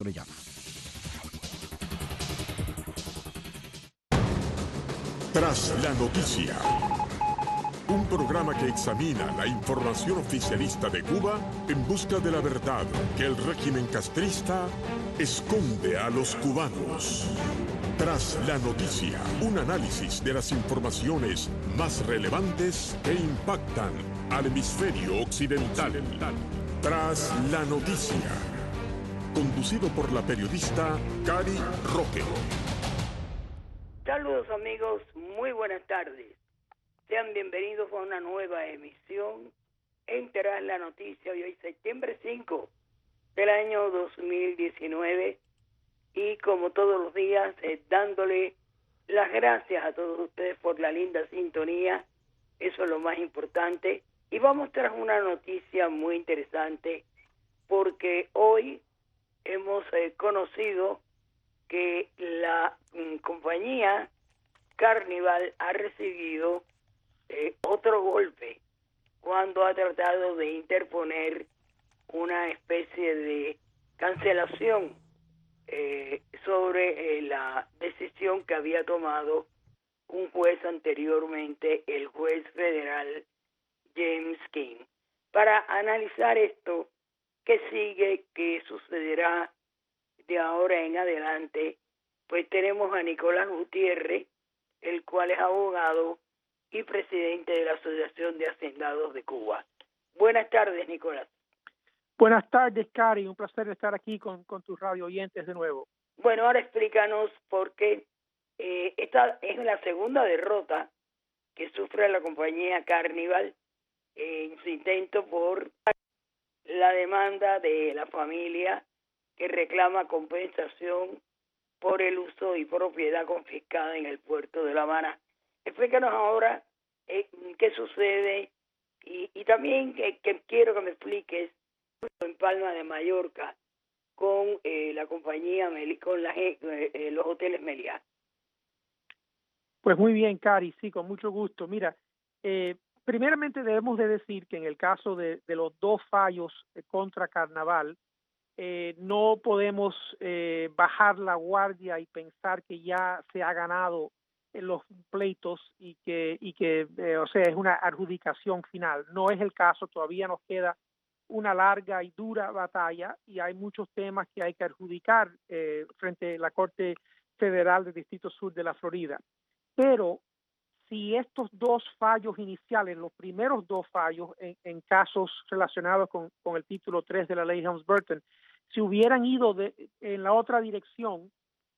Orellana. Tras la noticia, un programa que examina la información oficialista de Cuba en busca de la verdad que el régimen castrista esconde a los cubanos. Tras la noticia, un análisis de las informaciones más relevantes que impactan al hemisferio occidental. Tras la noticia, conducido por la periodista Cari Roque. Saludos amigos, muy buenas tardes. Sean bienvenidos a una nueva emisión en Tras la Noticia de hoy, septiembre 5 del año 2019. Y como todos los días, dándole las gracias a todos ustedes por la linda sintonía. Eso es lo más importante. Y vamos tras una noticia muy interesante, porque hoy hemos conocido que la compañía Carnival ha recibido otro golpe cuando ha tratado de interponer una especie de cancelación sobre la decisión que había tomado un juez anteriormente, el juez federal James King. Para analizar esto, qué sigue, qué sucederá de ahora en adelante, pues tenemos a Nicolás Gutiérrez, el cual es abogado y presidente de la Asociación de Hacendados de Cuba. Buenas tardes, Nicolás. Buenas tardes, Cari. Un placer estar aquí con tus radio oyentes de nuevo. Bueno, ahora explícanos por qué esta es la segunda derrota que sufre la compañía Carnival en su intento por la demanda de la familia que reclama compensación por el uso y propiedad confiscada en el puerto de La Habana. Explícanos ahora qué sucede y también que quiero que me expliques en Palma de Mallorca con la compañía, con los hoteles Meliá. Pues muy bien, Cari, sí, con mucho gusto. Mira, primeramente debemos de decir que en el caso de los dos fallos contra Carnaval, no podemos bajar la guardia y pensar que ya se ha ganado en los pleitos y que o sea, es una adjudicación final. No es el caso, todavía nos queda una larga y dura batalla y hay muchos temas que hay que adjudicar frente a la Corte Federal del Distrito Sur de la Florida. Pero si estos dos fallos iniciales, los primeros dos fallos en casos relacionados con el título 3 de la ley Helms-Burton, si hubieran ido en la otra dirección,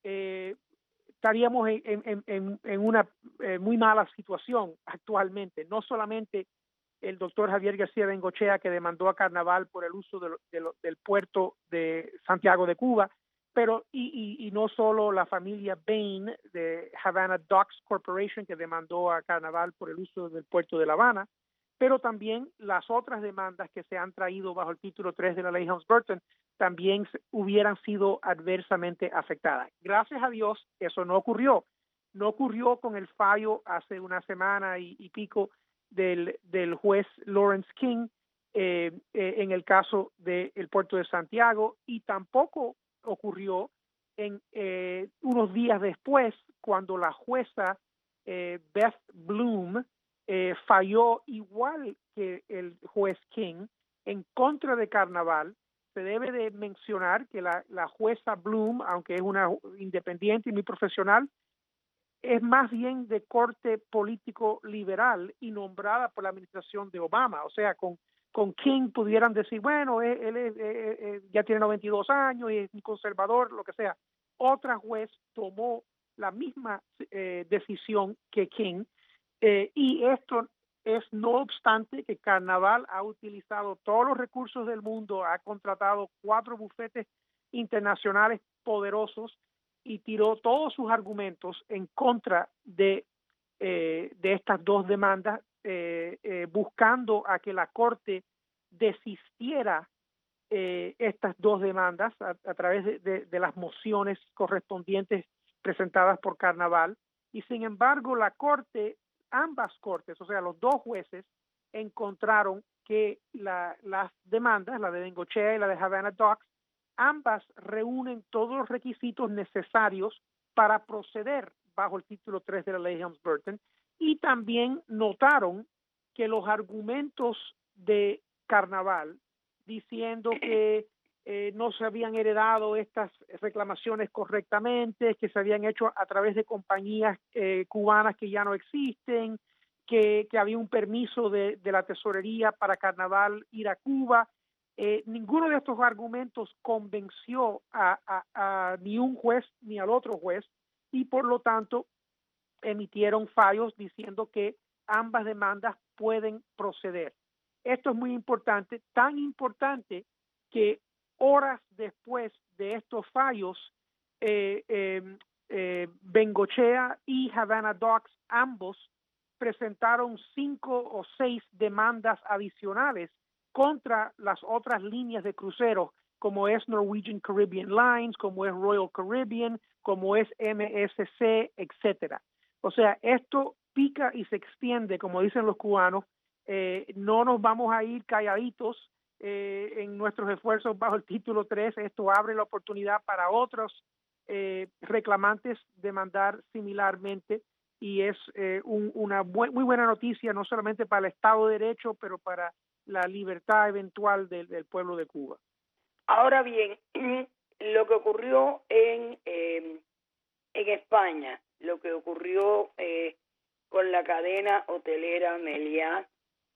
estaríamos en una muy mala situación actualmente. No solamente el doctor Javier García Bengochea, que demandó a Carnaval por el uso del puerto de Santiago de Cuba, pero y no solo la familia Bain de Havana Docks Corporation, que demandó a Carnaval por el uso del puerto de La Habana, pero también las otras demandas que se han traído bajo el título 3 de la ley Helms-Burton también hubieran sido adversamente afectadas. Gracias a Dios eso no ocurrió. No ocurrió con el fallo hace una semana y pico del juez Lawrence King en el caso del puerto de Santiago, y tampoco ocurrió en unos días después cuando la jueza Beth Bloom falló igual que el juez King en contra de Carnaval. Se debe de mencionar que la jueza Bloom, aunque es una independiente y muy profesional, es más bien de corte político liberal y nombrada por la administración de Obama. O sea, con King pudieran decir, bueno, él ya tiene 92 años y es un conservador, lo que sea. Otra juez tomó la misma decisión que King, y esto es no obstante que Carnaval ha utilizado todos los recursos del mundo, ha contratado 4 bufetes internacionales poderosos y tiró todos sus argumentos en contra de estas dos demandas, buscando a que la Corte desistiera estas dos demandas a través de las mociones correspondientes presentadas por Carnaval. Y sin embargo la Corte, ambas cortes, o sea los dos jueces, encontraron que las demandas, la de Bengochea y la de Havana Docks, ambas reúnen todos los requisitos necesarios para proceder bajo el título 3 de la ley Helms-Burton, y también notaron que los argumentos de Carnaval diciendo que no se habían heredado estas reclamaciones correctamente, que se habían hecho a través de compañías cubanas que ya no existen, que había un permiso de la tesorería para Carnaval ir a Cuba. Ninguno de estos argumentos convenció a ni un juez ni al otro juez, y por lo tanto emitieron fallos diciendo que ambas demandas pueden proceder. Esto es muy importante, tan importante que horas después de estos fallos, Bengochea y Havana Docks ambos presentaron 5 o 6 demandas adicionales contra las otras líneas de cruceros, como es Norwegian Caribbean Lines, como es Royal Caribbean, como es MSC, etcétera. O sea, esto pica y se extiende, como dicen los cubanos. No nos vamos a ir calladitos en nuestros esfuerzos bajo el título 3. Esto abre la oportunidad para otros reclamantes demandar similarmente, y es una muy buena noticia, no solamente para el Estado de Derecho, pero para la libertad eventual del pueblo de Cuba. Ahora bien, lo que ocurrió en España, lo que ocurrió con la cadena hotelera Meliá,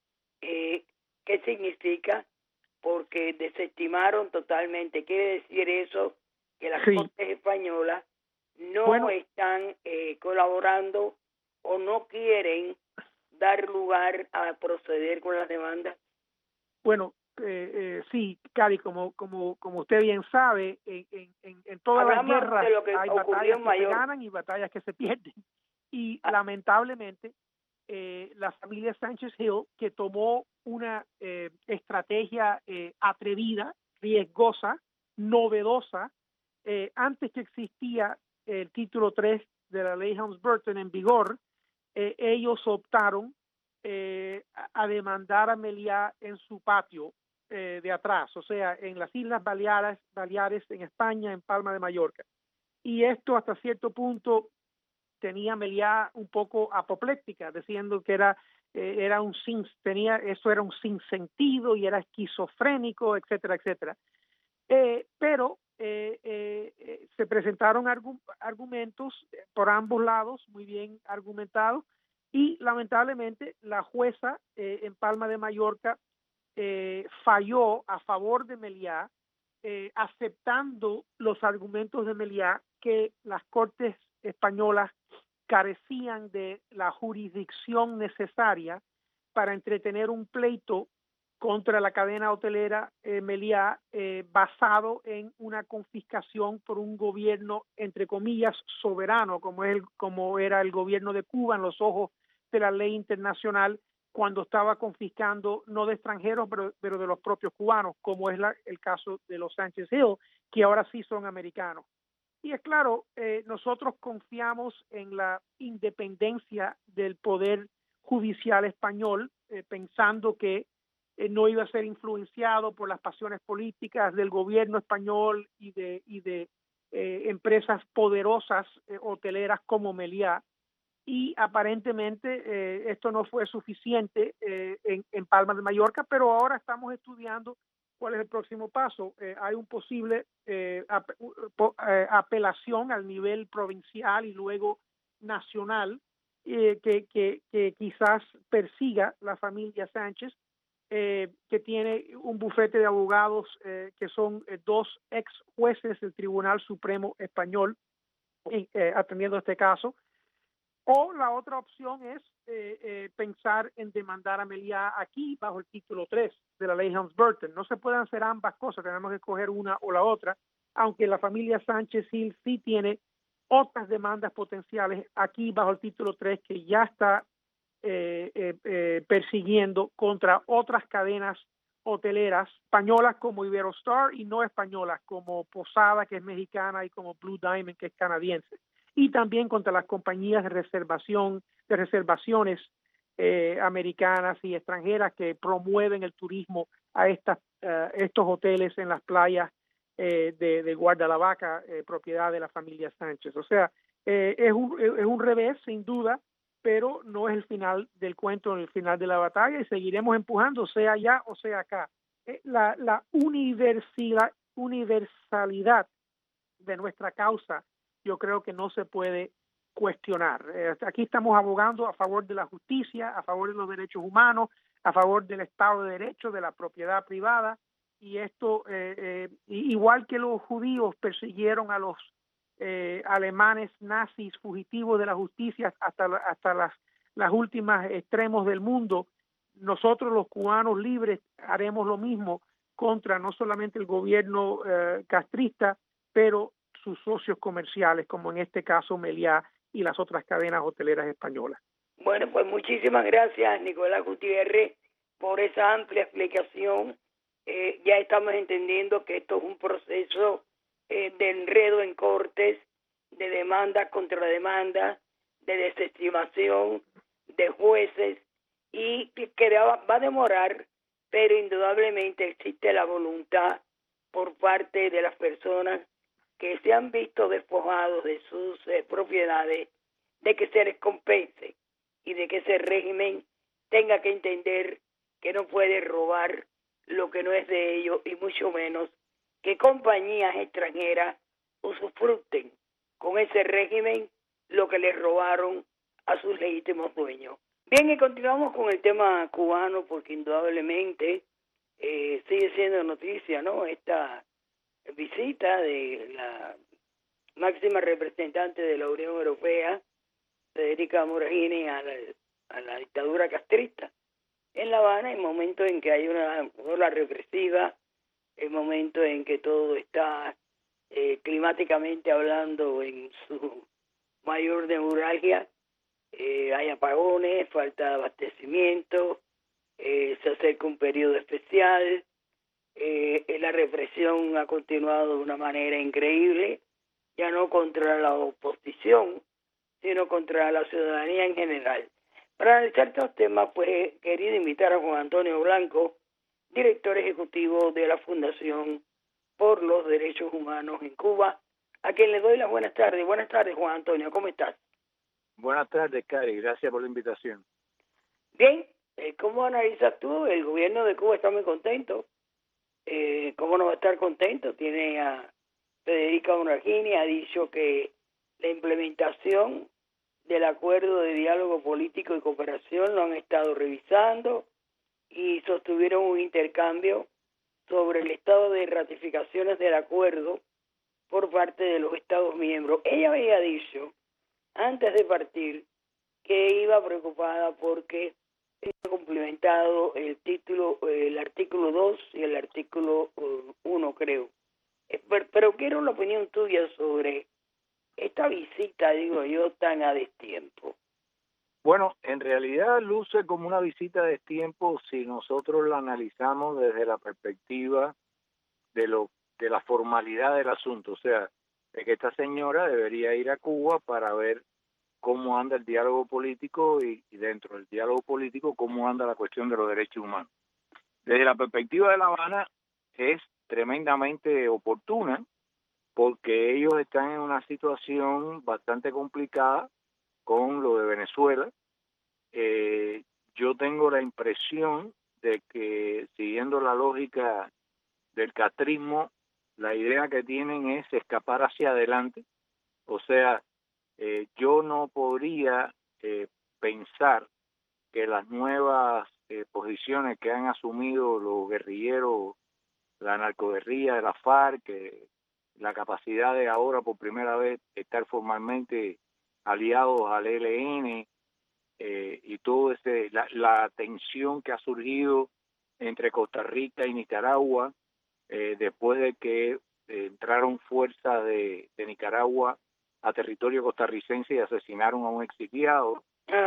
¿qué significa? Porque desestimaron totalmente. Quiere decir eso que las Cortes españolas no están colaborando o no quieren dar lugar a proceder con las demandas. Bueno, sí, Cari, como usted bien sabe, en todas las guerras hay batallas que se ganan y batallas que se pierden. Y lamentablemente la familia Sánchez Hill, que tomó una estrategia atrevida, riesgosa, novedosa, antes que existía el título 3 de la ley Helms-Burton en vigor, ellos optaron a demandar a Meliá en su patio de atrás, o sea, en las Islas Baleares, en España, en Palma de Mallorca. Y esto hasta cierto punto tenía Meliá un poco apopléctica, diciendo que era un sinsentido y era esquizofrénico, etcétera, etcétera. Pero se presentaron argumentos por ambos lados, muy bien argumentados, y lamentablemente la jueza en Palma de Mallorca falló a favor de Meliá, aceptando los argumentos de Meliá, que las Cortes españolas carecían de la jurisdicción necesaria para entretener un pleito contra la cadena hotelera Meliá, basado en una confiscación por un gobierno, entre comillas, soberano, como era el gobierno de Cuba en los ojos de la ley internacional, cuando estaba confiscando no de extranjeros, pero de los propios cubanos, como es el caso de los Sánchez Hill, que ahora sí son americanos. Y es claro, nosotros confiamos en la independencia del poder judicial español, pensando que no iba a ser influenciado por las pasiones políticas del gobierno español y de empresas poderosas hoteleras como Meliá. Y aparentemente esto no fue suficiente en Palma de Mallorca, pero ahora estamos estudiando cuál es el próximo paso. Hay un posible apelación al nivel provincial y luego nacional que quizás persiga la familia Sánchez, que tiene un bufete de abogados que son 2 ex jueces del Tribunal Supremo Español atendiendo este caso. O la otra opción es pensar en demandar a Meliá aquí bajo el título 3 de la ley Helms-Burton. No se pueden hacer ambas cosas, tenemos que escoger una o la otra, aunque la familia Sánchez Hill sí tiene otras demandas potenciales aquí bajo el título 3 que ya está persiguiendo contra otras cadenas hoteleras españolas como Iberostar y no españolas como Posada, que es mexicana, y como Blue Diamond, que es canadiense, y también contra las compañías de reservaciones americanas y extranjeras que promueven el turismo a estos hoteles en las playas de Guardalavaca, propiedad de la familia Sánchez. O sea, es un revés, sin duda, pero no es el final del cuento, el final de la batalla, y seguiremos empujando, sea allá o sea acá. La universalidad de nuestra causa, yo creo que no se puede cuestionar. Aquí estamos abogando a favor de la justicia, a favor de los derechos humanos, a favor del Estado de Derecho, de la propiedad privada, y esto, igual que los judíos persiguieron a los alemanes nazis fugitivos de la justicia hasta las últimas extremos del mundo, nosotros los cubanos libres haremos lo mismo contra no solamente el gobierno castrista, pero sus socios comerciales, como en este caso Meliá y las otras cadenas hoteleras españolas. Bueno, pues muchísimas gracias, Nicolás Gutiérrez, por esa amplia explicación. Ya estamos entendiendo que esto es un proceso de enredo en cortes, de demandas contra demandas, de desestimación de jueces, y que va a demorar, pero indudablemente existe la voluntad por parte de las personas que se han visto despojados de sus propiedades, de que se les compense y de que ese régimen tenga que entender que no puede robar lo que no es de ellos, y mucho menos que compañías extranjeras usufructen con ese régimen lo que les robaron a sus legítimos dueños. Bien, y continuamos con el tema cubano, porque indudablemente sigue siendo noticia, ¿no?, esta visita de la máxima representante de la Unión Europea, Federica Mogherini, a la dictadura castrista en La Habana, en momentos en que hay una ola represiva, en momentos en que todo está climáticamente hablando en su mayor neuralgia. Hay apagones, falta de abastecimiento, se acerca un periodo especial, la represión ha continuado de una manera increíble, ya no contra la oposición, sino contra la ciudadanía en general. Para analizar estos temas, pues he querido invitar a Juan Antonio Blanco, director ejecutivo de la Fundación por los Derechos Humanos en Cuba, a quien le doy las buenas tardes. Buenas tardes, Juan Antonio, ¿cómo estás? Buenas tardes, Cari, gracias por la invitación. Bien, ¿cómo analizas tú? El gobierno de Cuba está muy contento. ¿Cómo no va a estar contento? Tiene a Federica Mogherini, ha dicho que la implementación del acuerdo de diálogo político y cooperación lo han estado revisando y sostuvieron un intercambio sobre el estado de ratificaciones del acuerdo por parte de los Estados miembros. Ella había dicho, antes de partir, que iba preocupada porque ha cumplimentado el artículo 2 y el artículo 1, creo. Pero quiero la opinión tuya sobre esta visita, digo yo, tan a destiempo. Bueno, en realidad luce como una visita a destiempo si nosotros la analizamos desde la perspectiva de la formalidad del asunto, o sea, de que esta señora debería ir a Cuba para ver cómo anda el diálogo político y dentro del diálogo político cómo anda la cuestión de los derechos humanos. Desde la perspectiva de La Habana es tremendamente oportuna porque ellos están en una situación bastante complicada con lo de Venezuela. Yo tengo la impresión de que, siguiendo la lógica del castrismo, la idea que tienen es escapar hacia adelante. O sea, yo no podría pensar que las nuevas posiciones que han asumido los guerrilleros, la narcoguerrilla de la FARC, la capacidad de ahora por primera vez estar formalmente aliados al ELN, y todo la tensión que ha surgido entre Costa Rica y Nicaragua después de que entraron fuerzas de Nicaragua a territorio costarricense y asesinaron a un exiliado.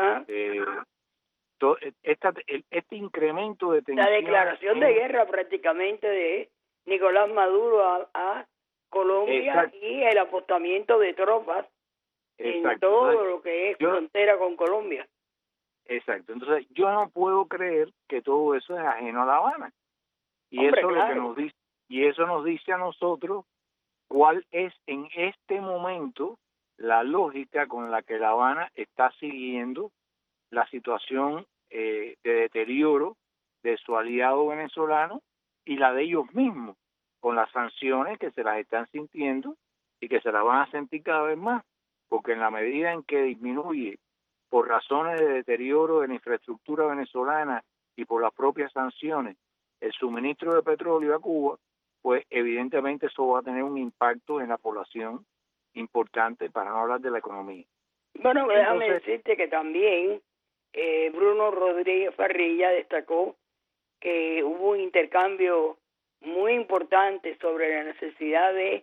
Este incremento de tensión, la declaración de guerra prácticamente de Nicolás Maduro a Colombia. Exacto. Y el apostamiento de tropas. Exacto. En todo entonces, lo que es frontera con Colombia. Exacto. Entonces yo no puedo creer que todo eso es ajeno a La Habana. Y hombre, eso claro. Y eso nos dice a nosotros cuál es en este momento la lógica con la que La Habana está siguiendo la situación de deterioro de su aliado venezolano y la de ellos mismos, con las sanciones que se las están sintiendo y que se las van a sentir cada vez más, porque en la medida en que disminuye por razones de deterioro de la infraestructura venezolana y por las propias sanciones el suministro de petróleo a Cuba, pues evidentemente eso va a tener un impacto en la población importante, para no hablar de la economía. Bueno, déjame decirte que también Bruno Rodríguez Farrilla destacó que hubo un intercambio muy importante sobre la necesidad de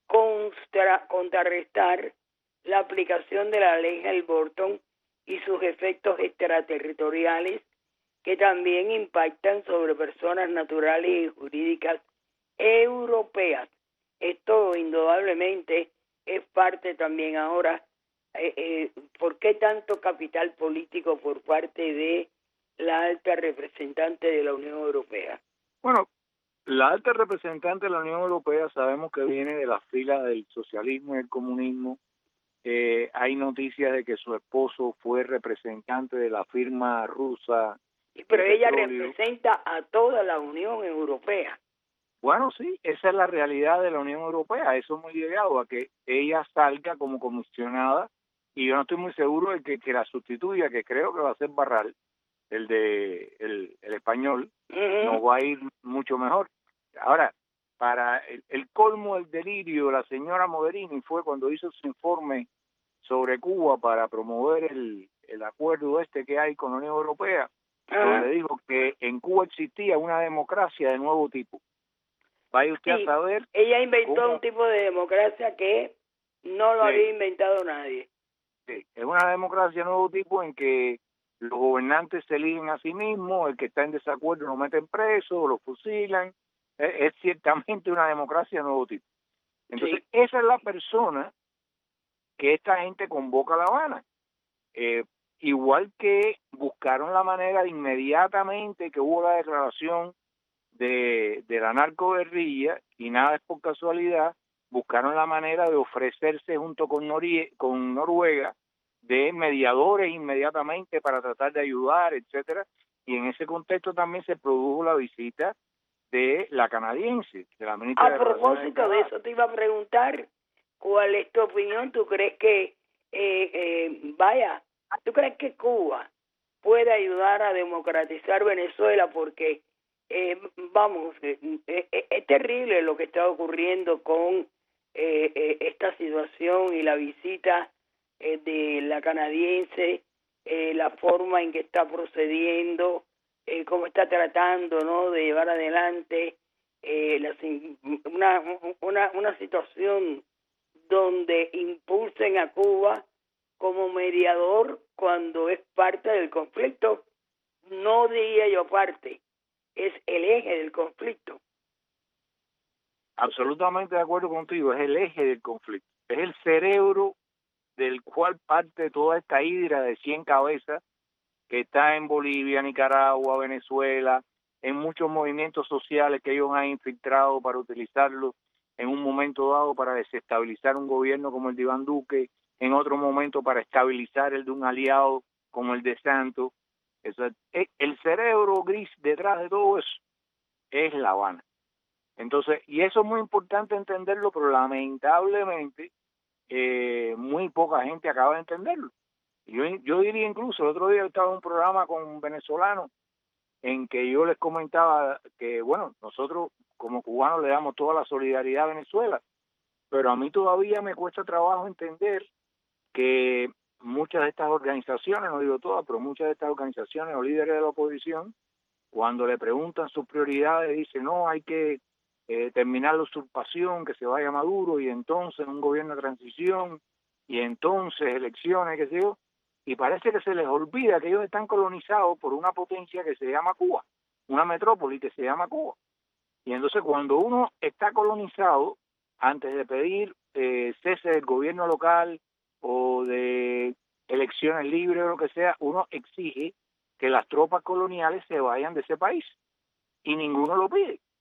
contrarrestar la aplicación de la ley Helms-Burton y sus efectos extraterritoriales que también impactan sobre personas naturales y jurídicas europeas. Esto indudablemente es parte también ahora. ¿Por qué tanto capital político por parte de la alta representante de la Unión Europea? Bueno, la alta representante de la Unión Europea sabemos que viene de la fila del socialismo y el comunismo. Hay noticias de que su esposo fue representante de la firma rusa. Pero ella representa a toda la Unión Europea. Bueno, sí, esa es la realidad de la Unión Europea. Eso hemos llegado a que ella salga como comisionada, y yo no estoy muy seguro de que la sustituya, que creo que va a ser Barral, el español. Nos va a ir mucho mejor. Ahora, para el colmo del delirio, la señora Mogherini fue cuando hizo su informe sobre Cuba para promover el acuerdo que hay con la Unión Europea, donde dijo que en Cuba existía una democracia de nuevo tipo. Vaya usted a saber. Ella inventó un tipo de democracia que no lo había inventado nadie. Sí, es una democracia de nuevo tipo en que los gobernantes se eligen a sí mismos, el que está en desacuerdo lo meten preso, lo fusilan. Es ciertamente una democracia de nuevo tipo. Entonces, esa es la persona que esta gente convoca a La Habana. Igual que buscaron la manera de inmediatamente que hubo la declaración de la narcoguerrilla, y nada es por casualidad, buscaron la manera de ofrecerse junto con Noruega de mediadores inmediatamente para tratar de ayudar, etcétera, y en ese contexto también se produjo la visita de la canadiense, de la ministra de Relaciones Exteriores. A propósito de eso te iba a preguntar, ¿cuál es tu opinión? ¿Tú crees que tú crees que Cuba puede ayudar a democratizar Venezuela? Porque es terrible lo que está ocurriendo con esta situación y la visita de la canadiense, la forma en que está procediendo, cómo está tratando, ¿no?, de llevar adelante una situación donde impulsen a Cuba como mediador cuando es parte del conflicto. No diría yo parte, es el eje del conflicto. Absolutamente de acuerdo contigo, es el eje del conflicto, es el cerebro del cual parte toda esta hidra de 100 cabezas que está en Bolivia, Nicaragua, Venezuela, en muchos movimientos sociales que ellos han infiltrado para utilizarlo en un momento dado para desestabilizar un gobierno como el de Iván Duque, en otro momento para estabilizar el de un aliado como el de Santos. El cerebro gris detrás de todo eso es La Habana. Entonces, y eso es muy importante entenderlo, pero lamentablemente muy poca gente acaba de entenderlo. Yo diría incluso, el otro día estaba en un programa con un venezolano en que yo les comentaba que, bueno, nosotros como cubanos le damos toda la solidaridad a Venezuela, pero a mí todavía me cuesta trabajo entender que muchas de estas organizaciones, no digo todas, pero muchas de estas organizaciones o líderes de la oposición, cuando le preguntan sus prioridades, dicen, no, hay que terminar la usurpación, que se vaya Maduro, y entonces un gobierno de transición, y entonces elecciones, qué sé yo, y parece que se les olvida que ellos están colonizados por una potencia que se llama Cuba, una metrópoli que se llama Cuba. Y entonces cuando uno está colonizado, antes de pedir cese del gobierno local o de elecciones libres o lo que sea, uno exige que las tropas coloniales se vayan de ese país, y ninguno lo pide.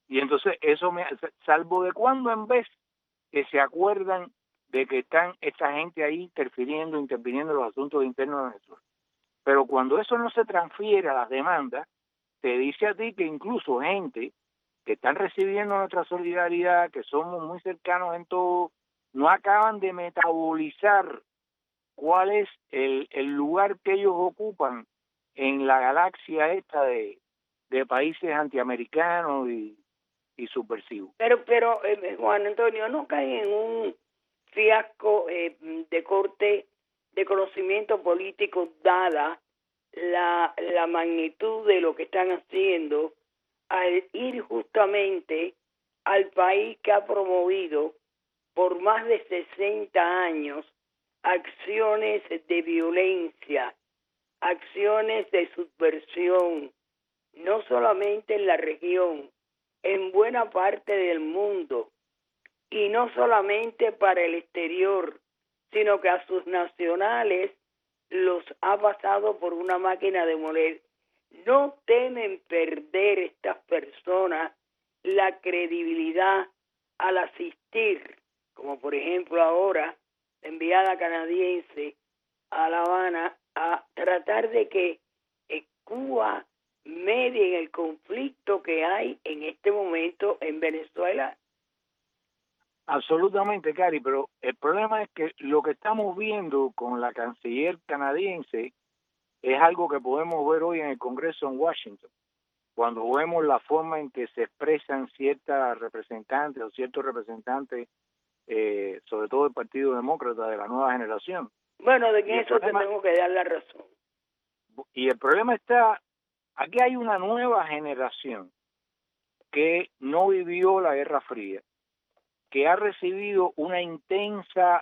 Y entonces eso salvo de cuando en vez que se acuerdan de que están esta gente ahí interviniendo en los asuntos internos de Venezuela. Pero cuando eso no se transfiere a las demandas, te dice a ti que incluso gente que están recibiendo nuestra solidaridad, que somos muy cercanos en todo, no acaban de metabolizar cuál es el lugar que ellos ocupan en la galaxia esta de países antiamericanos y subversivos. Pero Juan Antonio, no cae en un fiasco de corte de conocimiento político, dada la magnitud de lo que están haciendo, al ir justamente al país que ha promovido por más de 60 años acciones de violencia, acciones de subversión, no solamente en la región, en buena parte del mundo, y no solamente para el exterior, sino que a sus nacionales los ha pasado por una máquina de moler. No temen perder estas personas la credibilidad al asistir, como por ejemplo ahora la enviada canadiense a La Habana, a tratar de que Cuba medie en el conflicto que hay en este momento en Venezuela. Absolutamente, Cari, pero el problema es que lo que estamos viendo con la canciller canadiense es algo que podemos ver hoy en el Congreso en Washington, cuando vemos la forma en que se expresan ciertas representantes o ciertos representantes, sobre todo del Partido Demócrata de la nueva generación. Bueno, de eso te tengo que dar la razón. Y el problema está, aquí hay una nueva generación que no vivió la Guerra Fría, que ha recibido una intensa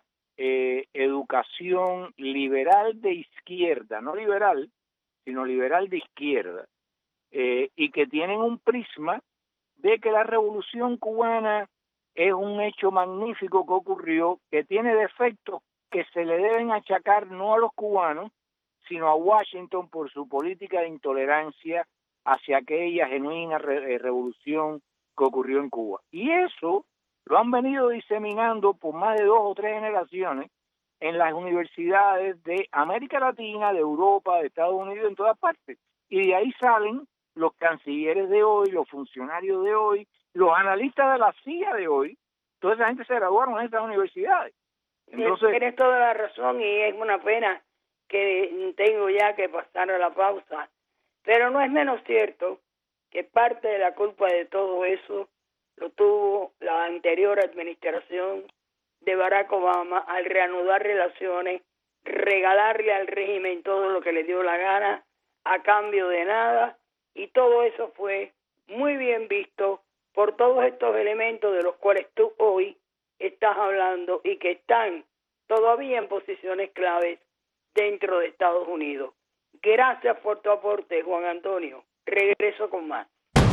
educación liberal de izquierda, no liberal, sino liberal de izquierda, y que tienen un prisma de que la Revolución Cubana es un hecho magnífico que ocurrió, que tiene defectos que se le deben achacar no a los cubanos, sino a Washington por su política de intolerancia hacia aquella genuina revolución que ocurrió en Cuba. Y eso lo han venido diseminando por más de 2 o 3 generaciones en las universidades de América Latina, de Europa, de Estados Unidos, en todas partes. Y de ahí salen los cancilleres de hoy, los funcionarios de hoy, los analistas de la CIA de hoy. Toda esa gente se graduaron en esas universidades. Entonces, tienes toda la razón y es una pena que tengo ya que pasar a la pausa. Pero no es menos cierto que parte de la culpa de todo eso lo tuvo la anterior administración de Barack Obama al reanudar relaciones, regalarle al régimen todo lo que le dio la gana a cambio de nada, y todo eso fue muy bien visto por todos estos elementos de los cuales tú hoy estás hablando y que están todavía en posiciones claves dentro de Estados Unidos. Gracias por tu aporte, Juan Antonio. Regreso con más.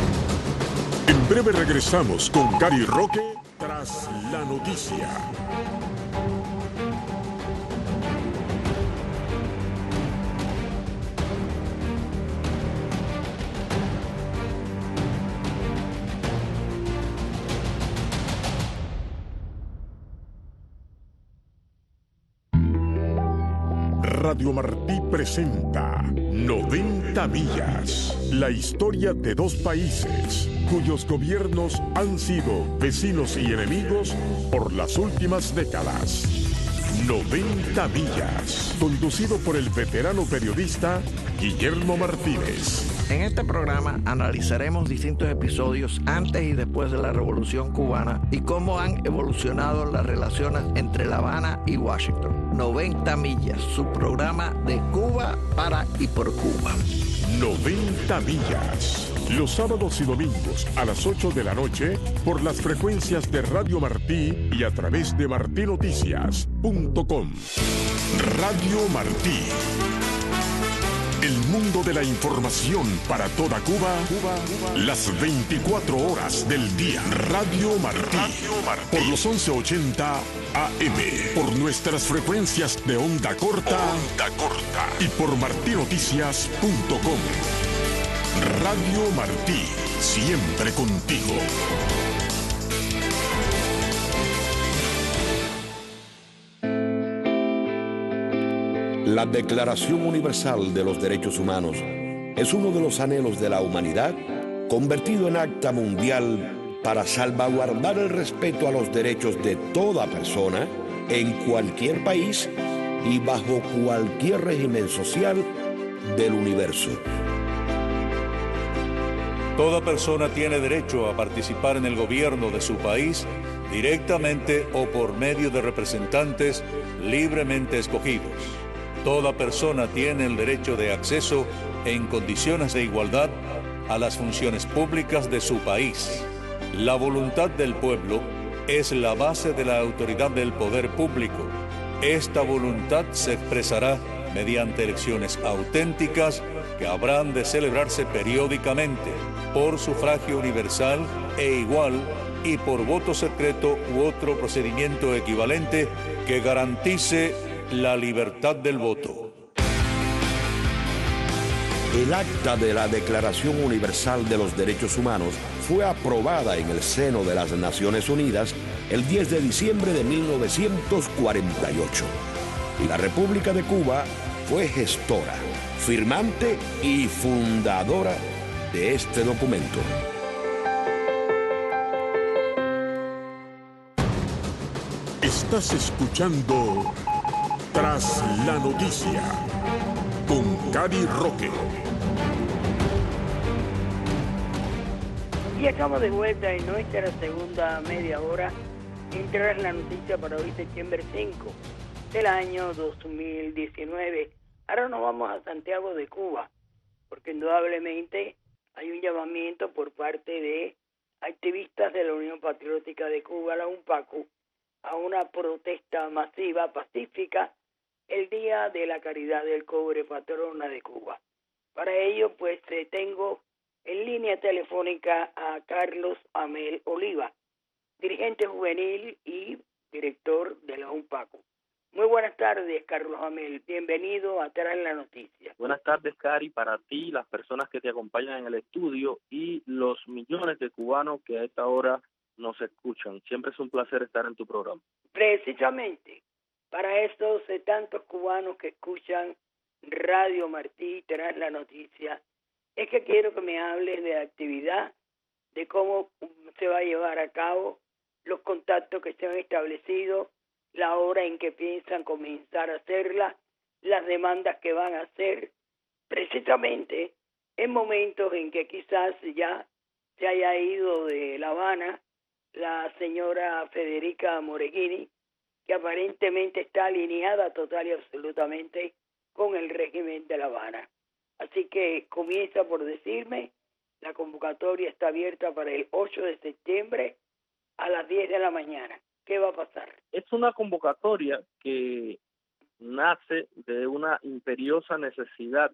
En breve regresamos con Cari Roque tras la noticia. Radio Martí presenta 90 millas, la historia de 2 países cuyos gobiernos han sido vecinos y enemigos por las últimas décadas. 90 millas, conducido por el veterano periodista Guillermo Martínez. En este programa analizaremos distintos episodios antes y después de la Revolución Cubana y cómo han evolucionado las relaciones entre La Habana y Washington. 90 millas, su programa de Cuba para y por Cuba. 90 millas. Los sábados y domingos a las 8 de la noche por las frecuencias de Radio Martí y a través de martinoticias.com. Radio Martí. El mundo de la información para toda Cuba, las 24 horas del día. Radio Martí. Por los 1180 AM. Por nuestras frecuencias de onda corta. Y por martinoticias.com. Radio Martí. siempre contigo. La Declaración Universal de los Derechos Humanos es uno de los anhelos de la humanidad convertido en acta mundial para salvaguardar el respeto a los derechos de toda persona en cualquier país y bajo cualquier régimen social del universo. Toda persona tiene derecho a participar en el gobierno de su país directamente o por medio de representantes libremente escogidos. Toda persona tiene el derecho de acceso en condiciones de igualdad a las funciones públicas de su país. La voluntad del pueblo es la base de la autoridad del poder público. Esta voluntad se expresará mediante elecciones auténticas que habrán de celebrarse periódicamente por sufragio universal e igual y por voto secreto u otro procedimiento equivalente que garantice la libertad del voto. El acta de la Declaración Universal de los Derechos Humanos fue aprobada en el seno de las Naciones Unidas el 10 de diciembre de 1948. Y la República de Cuba fue gestora, firmante y fundadora de este documento. Estás escuchando Tras la Noticia con Cady Roque. Y estamos de vuelta en nuestra segunda media hora en Tras la Noticia para hoy, septiembre 5 del año 2019. Ahora nos vamos a Santiago de Cuba, porque indudablemente hay un llamamiento por parte de activistas de la Unión Patriótica de Cuba, la UNPACU, a una protesta masiva, pacífica, el Día de la Caridad del Cobre, patrona de Cuba. Para ello, pues, tengo en línea telefónica a Carlos Amel Oliva, dirigente juvenil y director de la UNPACU. Muy buenas tardes, Carlos Amel. Bienvenido a Tras la Noticia. Buenas tardes, Cari, para ti, las personas que te acompañan en el estudio y los millones de cubanos que a esta hora nos escuchan. Siempre es un placer estar en tu programa. Precisamente para estos tantos cubanos que escuchan Radio Martí, Tras la Noticia, es que quiero que me hables de la actividad, de cómo se va a llevar a cabo, los contactos que se han establecido, la hora en que piensan comenzar a hacerla, las demandas que van a hacer, precisamente en momentos en que quizás ya se haya ido de La Habana la señora Federica Moreghini, que aparentemente está alineada total y absolutamente con el régimen de La Habana. Así que comienza por decirme, la convocatoria está abierta para el 8 de septiembre a las 10 de la mañana. ¿Qué va a pasar? Es una convocatoria que nace de una imperiosa necesidad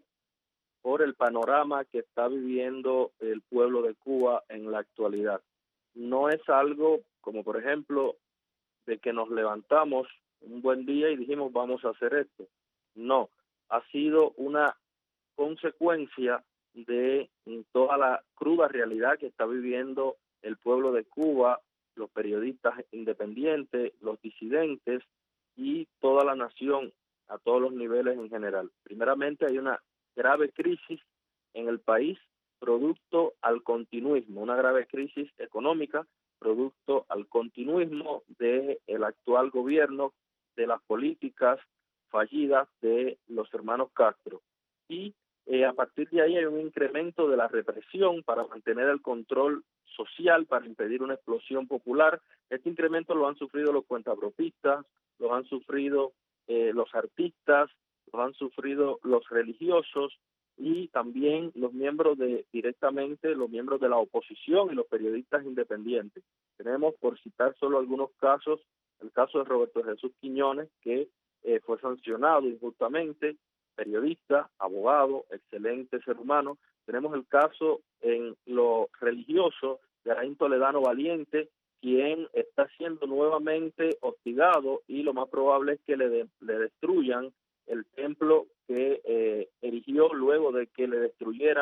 por el panorama que está viviendo el pueblo de Cuba en la actualidad. No es algo como, por ejemplo, de que nos levantamos un buen día y dijimos vamos a hacer esto. No, ha sido una consecuencia de toda la cruda realidad que está viviendo el pueblo de Cuba, los periodistas independientes, los disidentes y toda la nación a todos los niveles en general. Primeramente hay una grave crisis en el país producto al continuismo, una grave crisis económica producto al continuismo del actual gobierno, de las políticas fallidas de los hermanos Castro. Y a partir de ahí hay un incremento de la represión para mantener el control social, para impedir una explosión popular. Este incremento lo han sufrido los cuentapropistas, lo han sufrido los artistas, lo han sufrido los religiosos y también los miembros directamente los miembros de la oposición y los periodistas independientes. Tenemos, por citar solo algunos casos, el caso de Roberto Jesús Quiñones, que fue sancionado injustamente, periodista, abogado, excelente ser humano. Tenemos el caso en lo religioso de Alain Toledano Valiente, quien está siendo nuevamente hostigado y lo más probable es que le destruyan el templo que erigió luego de que le destruyeran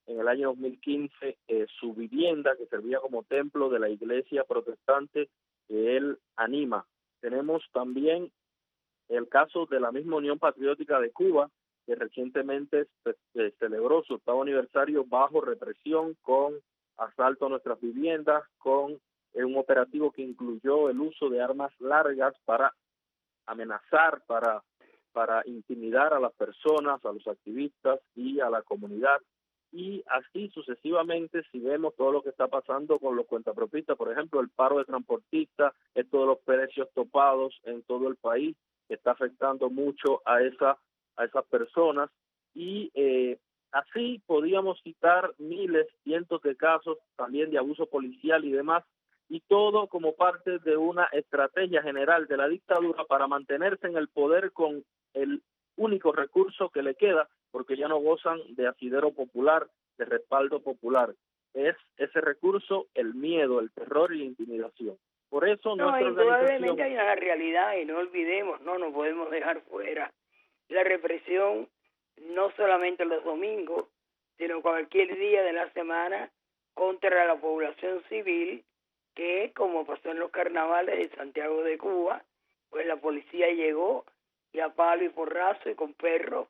en el año 2015 su vivienda, que servía como templo de la iglesia protestante que él anima. Tenemos también el caso de la misma Unión Patriótica de Cuba, que recientemente celebró su 8º aniversario bajo represión, con asalto a nuestras viviendas, con un operativo que incluyó el uso de armas largas para amenazar, para intimidar a las personas, a los activistas y a la comunidad. Y así sucesivamente, si vemos todo lo que está pasando con los cuentapropistas, por ejemplo, el paro de transportistas, esto de los precios topados en todo el país, que está afectando mucho a esas personas, y así podíamos citar miles, cientos de casos también de abuso policial y demás, y todo como parte de una estrategia general de la dictadura para mantenerse en el poder con el único recurso que le queda, porque ya no gozan de asidero popular, de respaldo popular. Es ese recurso el miedo, el terror y la intimidación. Por eso indudablemente hay una realidad, y no olvidemos, no nos podemos dejar fuera la represión, no solamente los domingos, sino cualquier día de la semana, contra la población civil, que como pasó en los carnavales de Santiago de Cuba, pues la policía llegó y a palo y porrazo y con perros,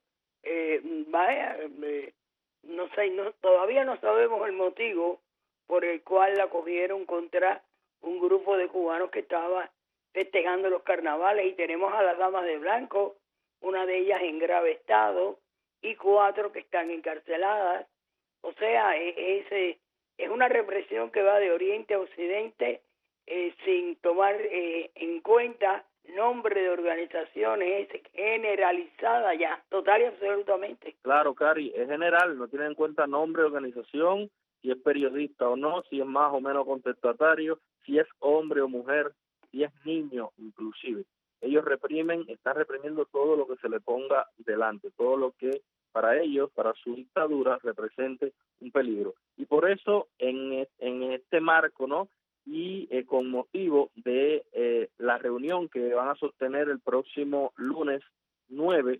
todavía no sabemos el motivo por el cual la cogieron contra un grupo de cubanos que estaba festejando los carnavales, y tenemos a las damas de blanco, una de ellas en grave estado y 4 que están encarceladas. O sea, es una represión que va de oriente a occidente, sin tomar en cuenta nombre de organizaciones, es generalizada ya, total y absolutamente. Claro, Cari, es general, no tiene en cuenta nombre de organización, si es periodista o no, si es más o menos contestatario, si es hombre o mujer, si es niño inclusive. Ellos están reprimiendo todo lo que se le ponga delante, todo lo que para ellos, para su dictadura, represente un peligro. Y por eso, en este marco, ¿no?, y con motivo de la reunión que van a sostener el próximo lunes 9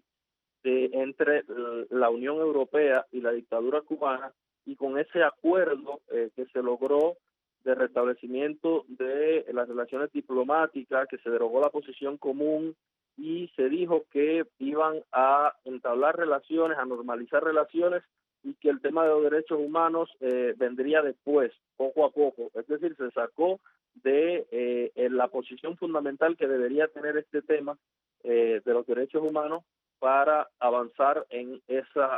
entre la Unión Europea y la dictadura cubana, y con ese acuerdo que se logró de restablecimiento de las relaciones diplomáticas, que se derogó la posición común y se dijo que iban a entablar relaciones, a normalizar relaciones, y que el tema de los derechos humanos vendría después, poco a poco. Es decir, se sacó de la posición fundamental que debería tener este tema de los derechos humanos para avanzar en esa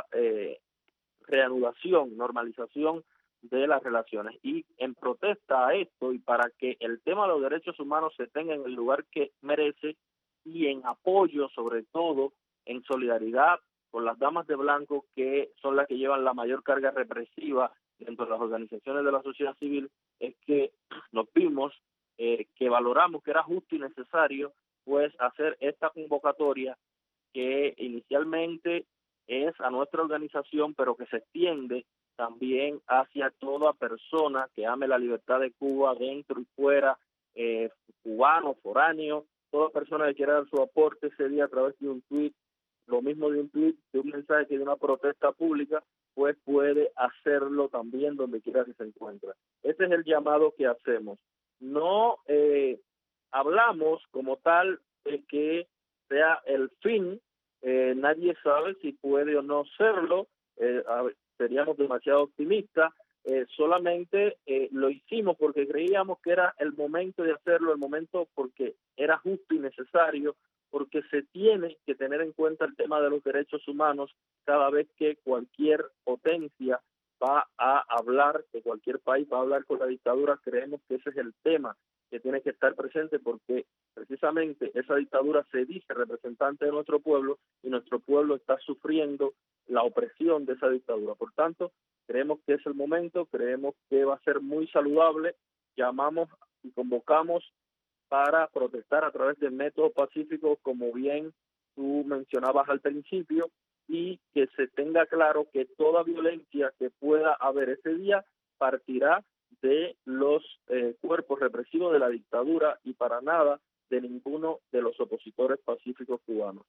reanudación, normalización de las relaciones. Y en protesta a esto, y para que el tema de los derechos humanos se tenga en el lugar que merece, y en apoyo, sobre todo, en solidaridad con las damas de blanco, que son las que llevan la mayor carga represiva dentro de las organizaciones de la sociedad civil, es que nos vimos que valoramos que era justo y necesario pues hacer esta convocatoria, que inicialmente es a nuestra organización, pero que se extiende también hacia toda persona que ame la libertad de Cuba, dentro y fuera, cubano, foráneo, toda persona que quiera dar su aporte ese día a través de un tuit, lo mismo de un tuit, de un mensaje, que de una protesta pública, pues puede hacerlo también donde quiera que se encuentre. Ese es el llamado que hacemos. No hablamos como tal de que sea el fin, nadie sabe si puede o no serlo, seríamos demasiado optimistas, solamente lo hicimos porque creíamos que era el momento de hacerlo, el momento porque era justo y necesario, porque se tiene que tener en cuenta el tema de los derechos humanos cada vez que cualquier potencia va a hablar, que cualquier país va a hablar con la dictadura. Creemos que ese es el tema que tiene que estar presente, porque precisamente esa dictadura se dice representante de nuestro pueblo, y nuestro pueblo está sufriendo la opresión de esa dictadura. Por tanto, creemos que es el momento, creemos que va a ser muy saludable. Llamamos y convocamos para protestar a través de métodos pacíficos, como bien tú mencionabas al principio, y que se tenga claro que toda violencia que pueda haber ese día partirá de los cuerpos represivos de la dictadura, y para nada de ninguno de los opositores pacíficos cubanos.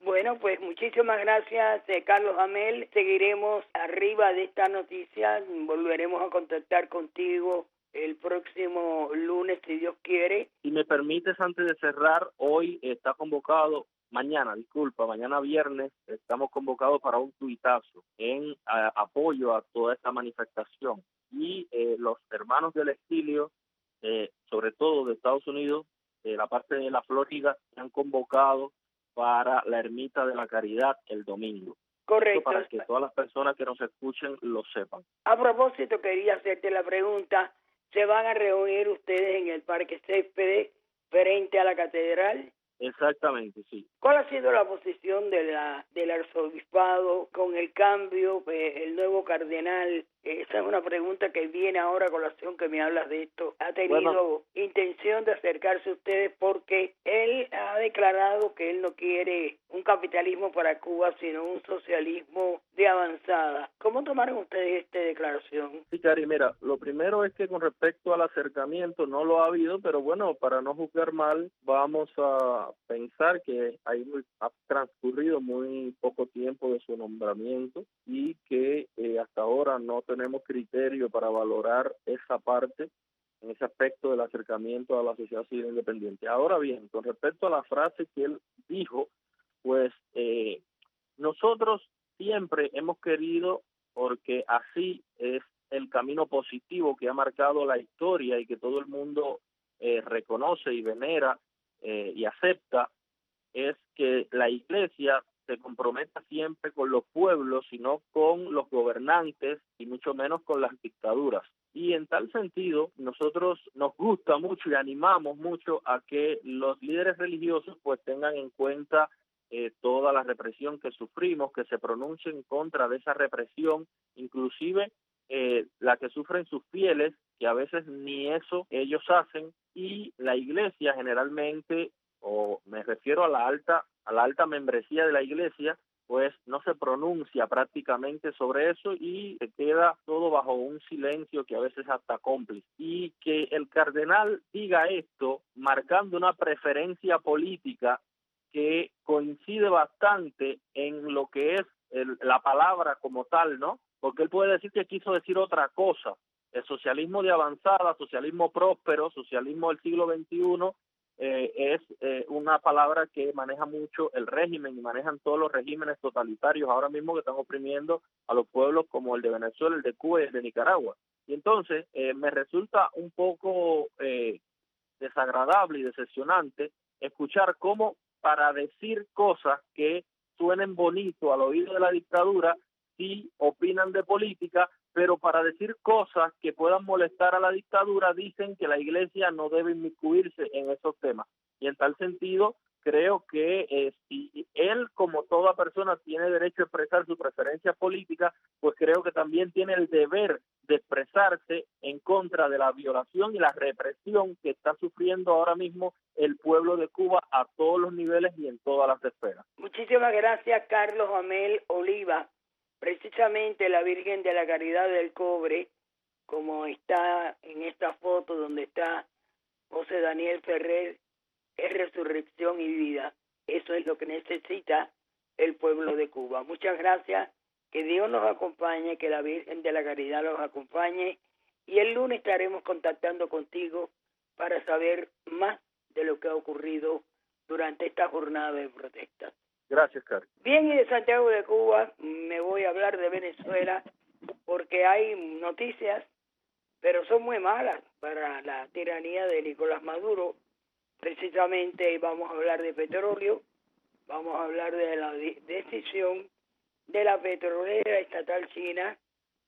Bueno, pues muchísimas gracias, Carlos Amel. Seguiremos arriba de esta noticia. Volveremos a contactar contigo el próximo lunes, si Dios quiere. Si me permites, antes de cerrar, hoy está convocado, mañana viernes, estamos convocados para un tuitazo en apoyo a toda esta manifestación. Y los hermanos del exilio, sobre todo de Estados Unidos, la parte de la Florida, se han convocado para la Ermita de la Caridad el domingo. Correcto. Esto para que todas las personas que nos escuchen lo sepan. A propósito, quería hacerte la pregunta, ¿se van a reunir ustedes en el Parque Céspedes frente a la catedral? Exactamente, sí. ¿Cuál ha sido la posición del arzobispado con el cambio, el nuevo cardenal? Esa es una pregunta que viene ahora a colación que me hablas de esto. ¿Ha tenido intención de acercarse a ustedes? Porque él ha declarado que él no quiere un capitalismo para Cuba, sino un socialismo de avanzada. ¿Cómo tomaron ustedes esta declaración? Sí, Cari, mira, lo primero es que con respecto al acercamiento no lo ha habido, pero bueno, para no juzgar mal, vamos a pensar que ha transcurrido muy poco tiempo de su nombramiento y que hasta ahora no tenemos criterio para valorar esa parte, en ese aspecto del acercamiento a la sociedad civil independiente. Ahora bien, con respecto a la frase que él dijo, pues nosotros siempre hemos querido, porque así es el camino positivo que ha marcado la historia y que todo el mundo reconoce y venera y acepta, es que la Iglesia se comprometa siempre con los pueblos y no con los gobernantes y mucho menos con las dictaduras. Y en tal sentido, nosotros nos gusta mucho y animamos mucho a que los líderes religiosos pues tengan en cuenta toda la represión que sufrimos, que se pronuncien contra de esa represión, inclusive la que sufren sus fieles, que a veces ni eso ellos hacen, y la Iglesia generalmente, o me refiero a la alta membresía de la Iglesia, pues no se pronuncia prácticamente sobre eso y se queda todo bajo un silencio que a veces hasta cómplice. Y que el cardenal diga esto marcando una preferencia política que coincide bastante en lo que es la palabra como tal, ¿no? Porque él puede decir que quiso decir otra cosa. El socialismo de avanzada, socialismo próspero, socialismo del siglo XXI, es una palabra que maneja mucho el régimen y manejan todos los regímenes totalitarios ahora mismo que están oprimiendo a los pueblos como el de Venezuela, el de Cuba y el de Nicaragua. Y entonces me resulta un poco desagradable y decepcionante escuchar cómo para decir cosas que suenen bonito al oído de la dictadura, sí opinan de política, pero para decir cosas que puedan molestar a la dictadura dicen que la Iglesia no debe inmiscuirse en esos temas. Y en tal sentido, creo que si él, como toda persona, tiene derecho a expresar su preferencia política, pues creo que también tiene el deber de expresarse en contra de la violación y la represión que está sufriendo ahora mismo el pueblo de Cuba a todos los niveles y en todas las esferas. Muchísimas gracias, Carlos Amel Oliva. Precisamente la Virgen de la Caridad del Cobre, como está en esta foto donde está José Daniel Ferrer, es resurrección y vida. Eso es lo que necesita el pueblo de Cuba. Muchas gracias, que Dios nos acompañe, que la Virgen de la Caridad los acompañe, y el lunes estaremos contactando contigo para saber más de lo que ha ocurrido durante esta jornada de protestas. Gracias, Carlos. Bien, y de Santiago de Cuba me voy a hablar de Venezuela porque hay noticias, pero son muy malas para la tiranía de Nicolás Maduro. Precisamente vamos a hablar de petróleo, vamos a hablar de la decisión de la petrolera estatal china,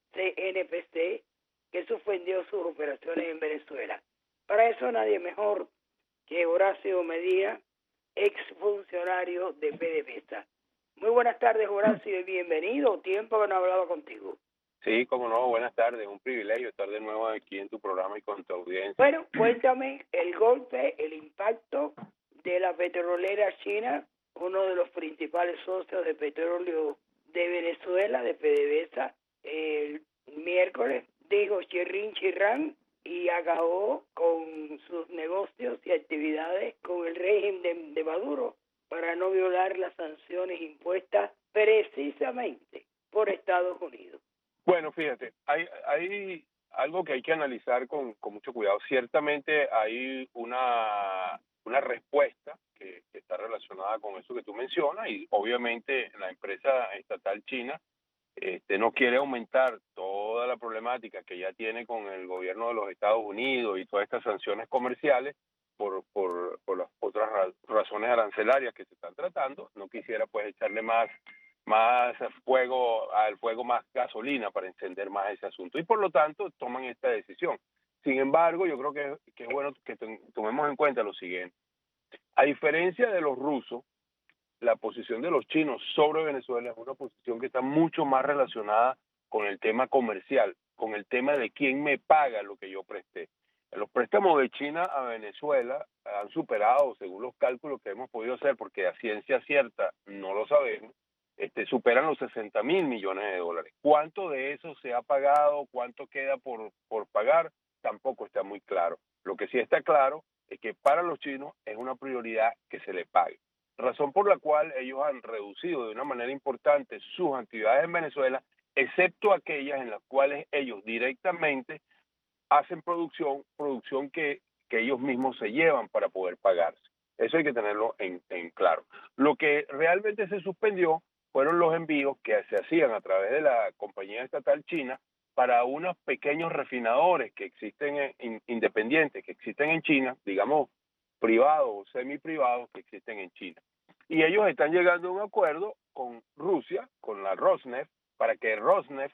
CNPC, que suspendió sus operaciones en Venezuela. Para eso nadie mejor que Horacio Medina, exfuncionario de PDVSA. Muy buenas tardes, Horacio, y bienvenido. Tiempo que no hablaba contigo. Sí, como no, buenas tardes. Un privilegio estar de nuevo aquí en tu programa y con tu audiencia. Bueno, cuéntame el golpe, el impacto de la petrolera china, uno de los principales socios de petróleo de Venezuela, de PDVSA. El miércoles dijo chirrán y acabó con sus negocios y actividades con el régimen de Maduro. para no violar las sanciones impuestas precisamente por Estados Unidos? Bueno, fíjate, hay algo que hay que analizar con mucho cuidado. Ciertamente hay una respuesta que está relacionada con eso que tú mencionas, y obviamente la empresa estatal china no quiere aumentar toda la problemática que ya tiene con el gobierno de los Estados Unidos y todas estas sanciones comerciales por las otras razones arancelarias que se están tratando. No quisiera pues echarle más fuego al fuego, más gasolina para encender más ese asunto, y por lo tanto toman esta decisión. Sin embargo, yo creo que es bueno que tomemos en cuenta lo siguiente. A diferencia de los rusos, la posición de los chinos sobre Venezuela es una posición que está mucho más relacionada con el tema comercial, con el tema de quién me paga lo que yo presté. Los préstamos de China a Venezuela han superado, según los cálculos que hemos podido hacer, porque a ciencia cierta no lo sabemos, superan los 60.000 millones de dólares. ¿Cuánto de eso se ha pagado? ¿Cuánto queda por pagar? Tampoco está muy claro. Lo que sí está claro es que para los chinos es una prioridad que se le pague. Razón por la cual ellos han reducido de una manera importante sus actividades en Venezuela, excepto aquellas en las cuales ellos directamente hacen producción que ellos mismos se llevan para poder pagarse. Eso hay que tenerlo en claro. Lo que realmente se suspendió fueron los envíos que se hacían a través de la compañía estatal china para unos pequeños refinadores que existen independientes, que existen en China, digamos privados o semiprivados, que existen en China. Y ellos están llegando a un acuerdo con Rusia, con la Rosneft, para que Rosneft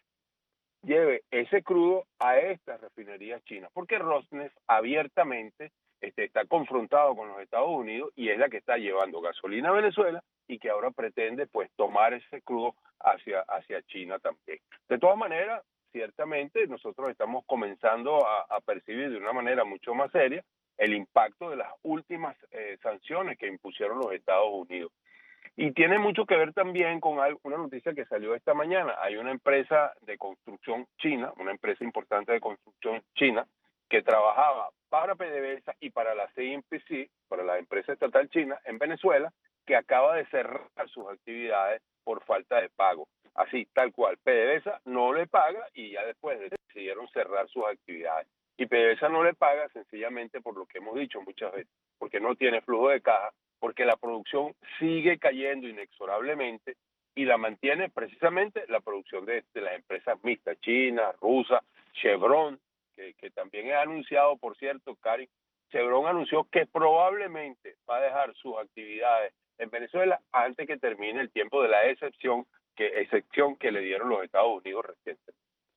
lleve ese crudo a estas refinerías chinas, porque Rosneft abiertamente está confrontado con los Estados Unidos y es la que está llevando gasolina a Venezuela y que ahora pretende pues tomar ese crudo hacia China también. De todas maneras, ciertamente nosotros estamos comenzando a percibir de una manera mucho más seria el impacto de las últimas sanciones que impusieron los Estados Unidos. Y tiene mucho que ver también con una noticia que salió esta mañana. Hay una empresa de construcción china, una empresa importante de construcción china, que trabajaba para PDVSA y para la CNPC, para la empresa estatal china en Venezuela, que acaba de cerrar sus actividades por falta de pago. Así, tal cual, PDVSA no le paga y ya después decidieron cerrar sus actividades. Y PDVSA no le paga sencillamente por lo que hemos dicho muchas veces, porque no tiene flujo de caja, porque la producción sigue cayendo inexorablemente y la mantiene precisamente la producción de las empresas mixtas, China, rusa, Chevron, que también ha anunciado, por cierto, Cari, Chevron anunció que probablemente va a dejar sus actividades en Venezuela antes que termine el tiempo de la excepción que le dieron los Estados Unidos recientemente.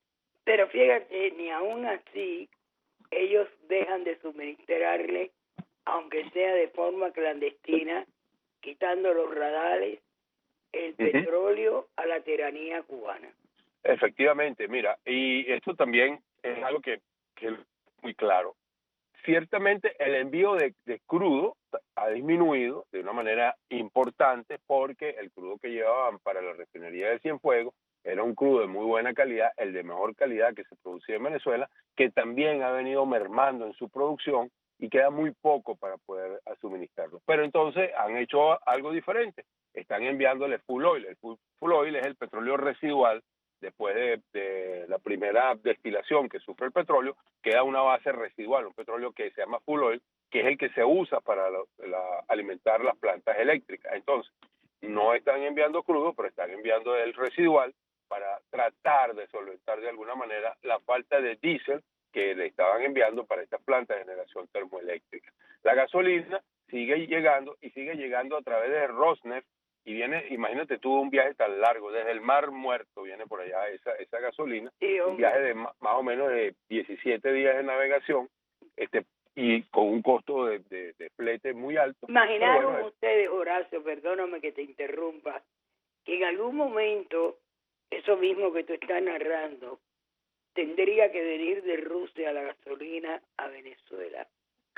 Pero fíjate, ni aún así ellos dejan de suministrarle, aunque sea de forma clandestina, quitando los radares, el petróleo a la tiranía cubana. Efectivamente, mira, y esto también es algo que es muy claro. Ciertamente el envío de crudo ha disminuido de una manera importante porque el crudo que llevaban para la refinería de Cienfuegos era un crudo de muy buena calidad, el de mejor calidad que se producía en Venezuela, que también ha venido mermando en su producción y queda muy poco para poder suministrarlo. Pero entonces han hecho algo diferente, están enviándole full oil. El full oil es el petróleo residual. Después de la primera destilación que sufre el petróleo, queda una base residual, un petróleo que se llama full oil, que es el que se usa para alimentar las plantas eléctricas. Entonces, no están enviando crudo, pero están enviando el residual para tratar de solventar de alguna manera la falta de diésel que le estaban enviando para estas plantas de generación termoeléctrica. La gasolina sigue llegando y sigue llegando a través de Rosneft. Y viene, imagínate tú, un viaje tan largo, desde el Mar Muerto viene por allá esa gasolina, un viaje de más o menos de 17 días de navegación, y con un costo de flete muy alto. Imaginaron ustedes, Horacio, perdóname que te interrumpa, que en algún momento eso mismo que tú estás narrando tendría que venir de Rusia la gasolina a Venezuela.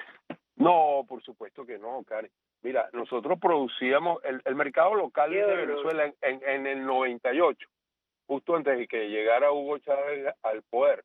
No, por supuesto que no, Karen. Mira, nosotros producíamos el mercado local de Venezuela en el 98, justo antes de que llegara Hugo Chávez al poder.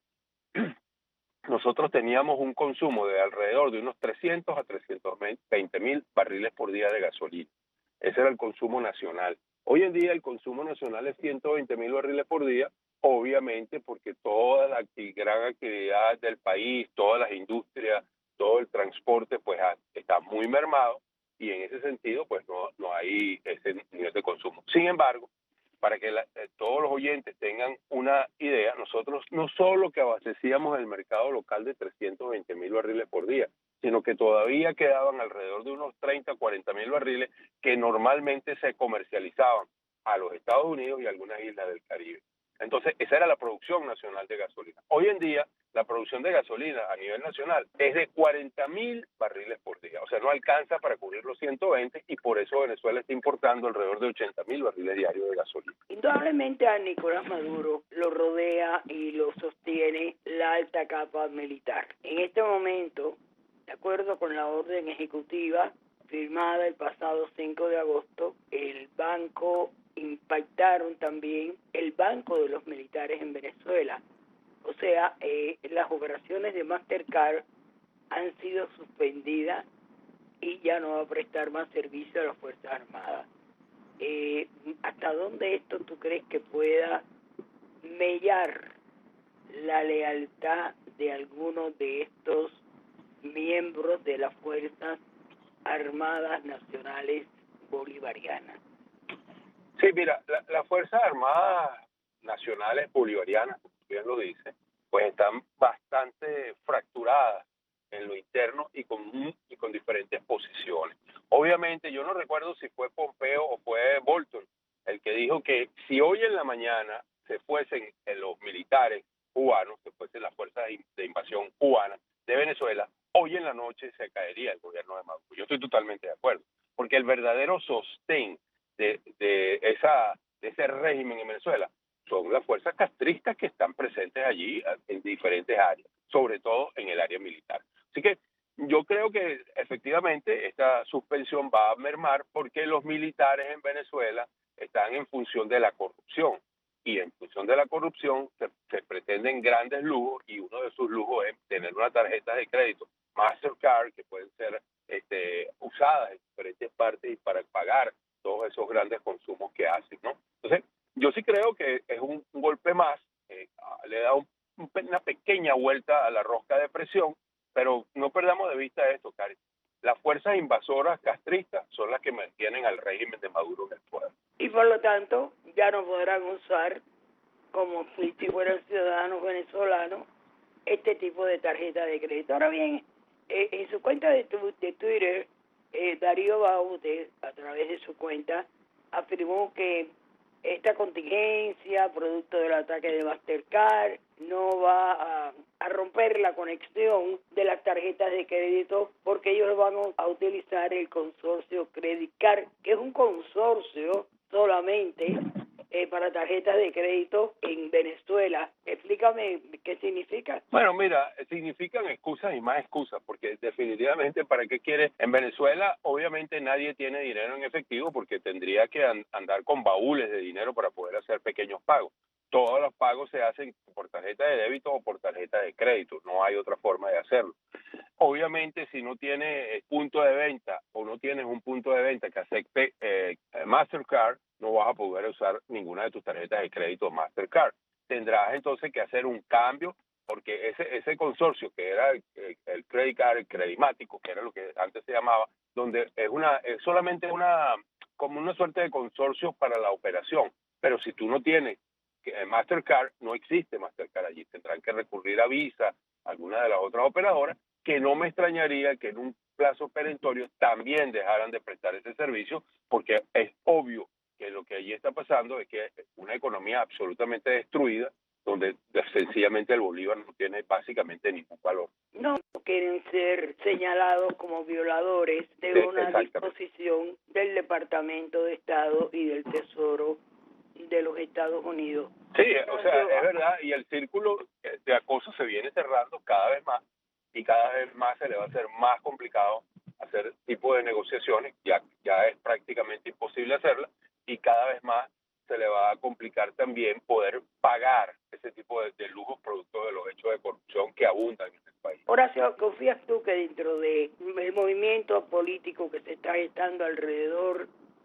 Nosotros teníamos un consumo de alrededor de unos 300 a 320 mil barriles por día de gasolina. Ese era el consumo nacional. Hoy en día el consumo nacional es 120.000 barriles por día, obviamente porque toda la gran actividad del país, todas las industrias, todo el transporte, pues está muy mermado y en ese sentido, pues no hay ese nivel de consumo. Sin embargo, para que todos los oyentes tengan una idea, nosotros no solo que abastecíamos el mercado local de 320.000 barriles por día, sino que todavía quedaban alrededor de unos 30-40.000 barriles que normalmente se comercializaban a los Estados Unidos y a algunas islas del Caribe. Entonces, esa era la producción nacional de gasolina. Hoy en día, la producción de gasolina a nivel nacional es de 40.000 barriles por día. O sea, no alcanza para cubrir los 120 y por eso Venezuela está importando alrededor de 80.000 barriles diarios de gasolina. Indudablemente a Nicolás Maduro lo rodea y lo sostiene la alta capa militar. En este momento, de acuerdo con la orden ejecutiva firmada el pasado 5 de agosto, el banco impactaron también el banco de los militares en Venezuela. O sea, las operaciones de Mastercard han sido suspendidas y ya no va a prestar más servicio a las Fuerzas Armadas. ¿Hasta dónde esto tú crees que pueda mellar la lealtad de algunos de estos miembros de las Fuerzas Armadas Nacionales Bolivarianas? Sí, mira, las Fuerzas Armadas Nacionales Bolivarianas, como bien lo dice, pues están bastante fracturadas en lo interno y con diferentes posiciones. Obviamente, yo no recuerdo si fue Pompeo o fue Bolton el que dijo que si hoy en la mañana se fuesen los militares cubanos, se fuesen las fuerzas de invasión cubanas de Venezuela, hoy en la noche se caería el gobierno de Maduro. Yo estoy totalmente de acuerdo, porque el verdadero sostén de ese régimen en Venezuela son las fuerzas castristas que están presentes allí en diferentes áreas, sobre todo en el área militar. Así que yo creo que efectivamente esta suspensión va a mermar porque los militares en Venezuela están en función de la corrupción y en función de la corrupción se pretenden grandes lujos y uno de sus lujos es tener una tarjeta de crédito Mastercard que pueden ser usadas en diferentes partes y para pagar todos esos grandes consumos que hacen, ¿no? Entonces, yo sí creo que es un golpe más, le da una pequeña vuelta a la rosca de presión, pero no perdamos de vista esto, Cari. Las fuerzas invasoras castristas son las que mantienen al régimen de Maduro en el poder. Y por lo tanto, ya no podrán usar, como si fueran ciudadanos venezolanos, este tipo de tarjeta de crédito. Ahora bien, en su cuenta de Twitter, Darío Baute, a través de su cuenta, afirmó que esta contingencia, producto del ataque de Mastercard, no va a romper la conexión de las tarjetas de crédito porque ellos van a utilizar el consorcio Credit Card, que es un consorcio solamente para tarjetas de crédito en Venezuela. Explícame qué significa. Bueno, mira, significan excusas y más excusas, porque definitivamente ¿para qué quieres? En Venezuela obviamente nadie tiene dinero en efectivo porque tendría que andar con baúles de dinero para poder hacer pequeños pagos. Todos los pagos se hacen por tarjeta de débito o por tarjeta de crédito, no hay otra forma de hacerlo. Obviamente, si no tienes punto de venta o no tienes un punto de venta que acepte Mastercard, no vas a poder usar ninguna de tus tarjetas de crédito Mastercard. Tendrás entonces que hacer un cambio porque ese consorcio que era el Credit Card, el Credimático, que era lo que antes se llamaba, donde es solamente como una suerte de consorcio para la operación. Pero si tú no tienes Mastercard, no existe Mastercard allí. Tendrán que recurrir a Visa, alguna de las otras operadoras, que no me extrañaría que en un plazo perentorio también dejaran de prestar ese servicio, porque es obvio que lo que allí está pasando es que es una economía absolutamente destruida, donde sencillamente el bolívar no tiene básicamente ningún valor. No quieren ser señalados como violadores de una disposición del Departamento de Estado y del Tesoro de los Estados Unidos. Sí, o sea, es verdad, y el círculo de acoso se viene cerrando cada vez más, y cada vez más se le va a hacer más complicado hacer tipo de negociaciones, ya es prácticamente imposible hacerla, y cada vez más se le va a complicar también poder pagar ese tipo de lujos producto de los hechos de corrupción que abundan en el país. Horacio, ¿confías tú que dentro del movimiento político que se está gestando alrededor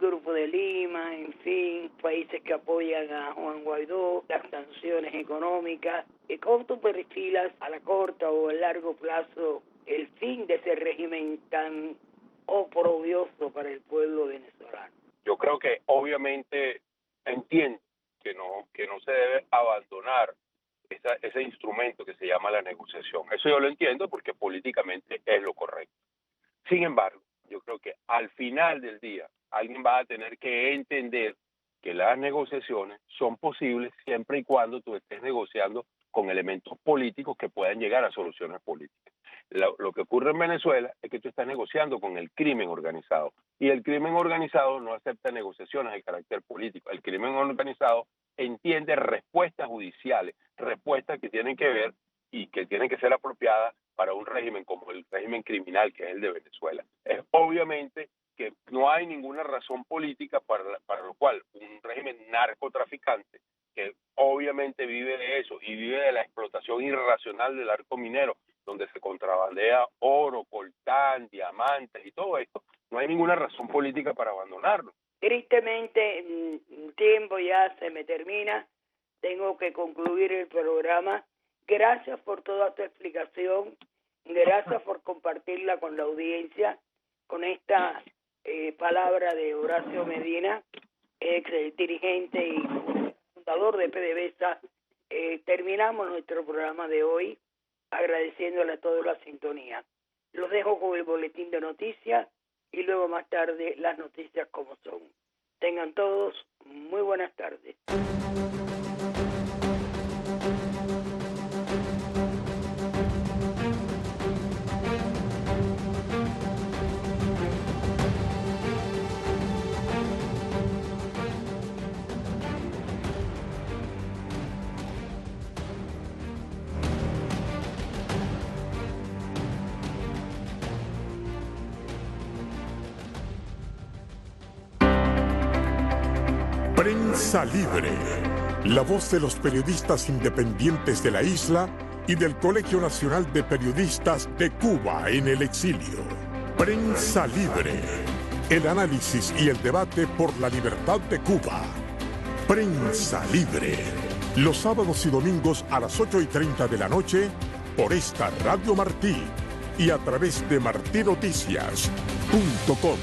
Grupo de Lima, en fin, países que apoyan a Juan Guaidó, las sanciones económicas. ¿Y cómo tú perfilas a la corta o a largo plazo el fin de ese régimen tan oprobioso para el pueblo venezolano? Yo creo que obviamente entiendo que no se debe abandonar ese instrumento que se llama la negociación. Eso yo lo entiendo porque políticamente es lo correcto. Sin embargo, yo creo que al final del día alguien va a tener que entender que las negociaciones son posibles siempre y cuando tú estés negociando con elementos políticos que puedan llegar a soluciones políticas. Lo que ocurre en Venezuela es que tú estás negociando con el crimen organizado y el crimen organizado no acepta negociaciones de carácter político. El crimen organizado entiende respuestas judiciales, respuestas que tienen que ver y que tienen que ser apropiadas para un régimen como el régimen criminal que es el de Venezuela. Es obviamente que no hay ninguna razón política para lo cual un régimen narcotraficante que obviamente vive de eso y vive de la explotación irracional del arco minero, donde se contrabandea oro, coltán, diamantes y todo esto, no hay ninguna razón política para abandonarlo. Tristemente, el tiempo ya se me termina, tengo que concluir el programa. Gracias por toda tu explicación, gracias por compartirla con la audiencia, con esta palabra de Horacio Medina, ex dirigente y fundador de PDVSA. Terminamos nuestro programa de hoy agradeciéndole a todos la sintonía. Los dejo con el boletín de noticias y luego más tarde las noticias como son. Tengan todos muy buenas tardes. Prensa Libre, la voz de los periodistas independientes de la isla y del Colegio Nacional de Periodistas de Cuba en el exilio. Prensa Libre, el análisis y el debate por la libertad de Cuba. Prensa Libre, los sábados y domingos a las 8:30 de la noche por esta Radio Martí y a través de martinoticias.com.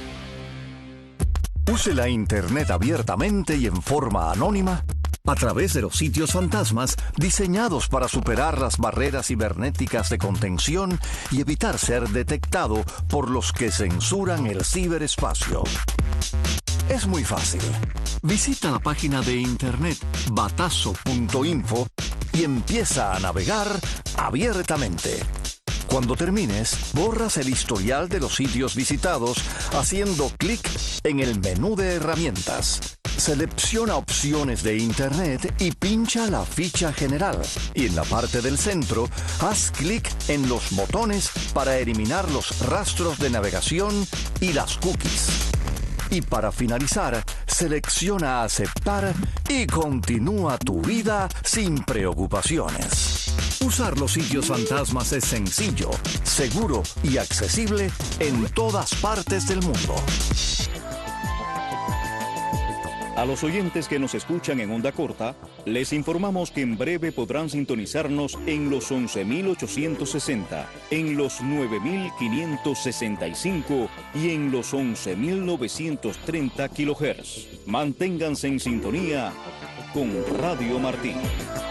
Use la Internet abiertamente y en forma anónima a través de los sitios fantasmas diseñados para superar las barreras cibernéticas de contención y evitar ser detectado por los que censuran el ciberespacio. Es muy fácil. Visita la página de internet batazo.info y empieza a navegar abiertamente. Cuando termines, borras el historial de los sitios visitados haciendo clic en el menú de herramientas. Selecciona opciones de Internet y pincha la ficha general. Y en la parte del centro, haz clic en los botones para eliminar los rastros de navegación y las cookies. Y para finalizar, selecciona aceptar y continúa tu vida sin preocupaciones. Usar los sitios fantasmas es sencillo, seguro y accesible en todas partes del mundo. A los oyentes que nos escuchan en onda corta, les informamos que en breve podrán sintonizarnos en los 11.860, en los 9.565 y en los 11.930 kHz. Manténganse en sintonía con Radio Martí.